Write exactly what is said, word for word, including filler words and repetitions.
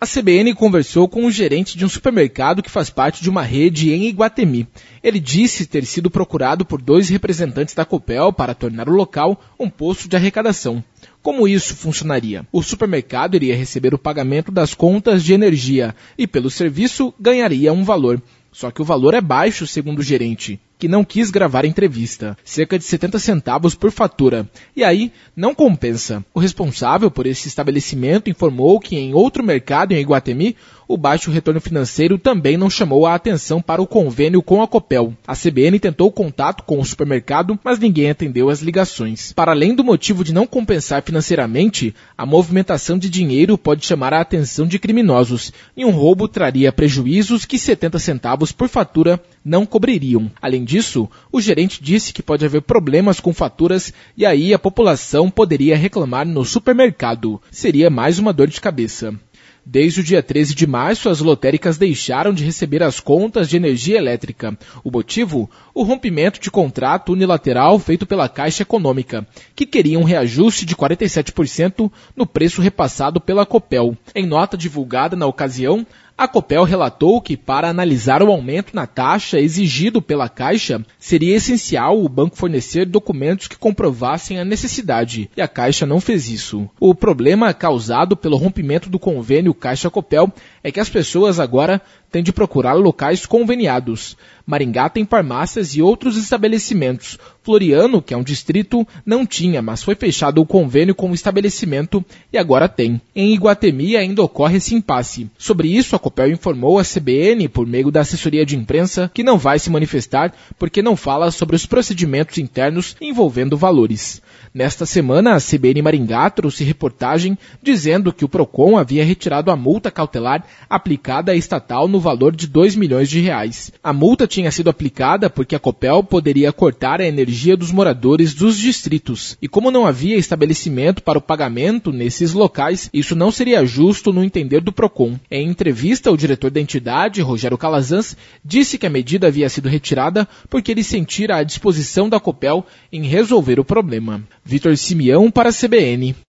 A C B N conversou com o gerente de um supermercado que faz parte de uma rede em Iguatemi. Ele disse ter sido procurado por dois representantes da Copel para tornar o local um posto de arrecadação. Como isso funcionaria? O supermercado iria receber o pagamento das contas de energia e, pelo serviço, ganharia um valor. Só que o valor é baixo, segundo o gerente, que não quis gravar a entrevista, cerca de setenta centavos por fatura. E aí, não compensa. O responsável por esse estabelecimento informou que em outro mercado em Iguatemi, o baixo retorno financeiro também não chamou a atenção para o convênio com a Copel. A C B N tentou contato com o supermercado, mas ninguém atendeu as ligações. Para além do motivo de não compensar financeiramente, a movimentação de dinheiro pode chamar a atenção de criminosos, e um roubo traria prejuízos que setenta centavos por fatura não cobririam. Além disso, o gerente disse que pode haver problemas com faturas e aí a população poderia reclamar no supermercado. Seria mais uma dor de cabeça. Desde o dia treze de março, as lotéricas deixaram de receber as contas de energia elétrica. O motivo? O rompimento de contrato unilateral feito pela Caixa Econômica, que queria um reajuste de quarenta e sete por cento no preço repassado pela Copel. Em nota divulgada na ocasião, a Copel relatou que, para analisar o aumento na taxa exigido pela Caixa, seria essencial o banco fornecer documentos que comprovassem a necessidade, e a Caixa não fez isso. O problema causado pelo rompimento do convênio Caixa-Copel é que as pessoas agora têm de procurar locais conveniados. Maringá tem farmácias e outros estabelecimentos. Floriano, que é um distrito, não tinha, mas foi fechado o convênio com o estabelecimento e agora tem. Em Iguatemi ainda ocorre esse impasse. Sobre isso, a Copel informou a C B N, por meio da assessoria de imprensa, que não vai se manifestar porque não fala sobre os procedimentos internos envolvendo valores. Nesta semana, a C B N Maringá trouxe reportagem dizendo que o Procon havia retirado a multa cautelar aplicada à estatal no valor de dois milhões de reais. A multa tinha sido aplicada porque a Copel poderia cortar a energia dos moradores dos distritos. E como não havia estabelecimento para o pagamento nesses locais, isso não seria justo no entender do Procon. Em entrevista, o diretor da entidade, Rogério Calazans, disse que a medida havia sido retirada porque ele sentira a disposição da Copel em resolver o problema. Vitor Simeão para a C B N.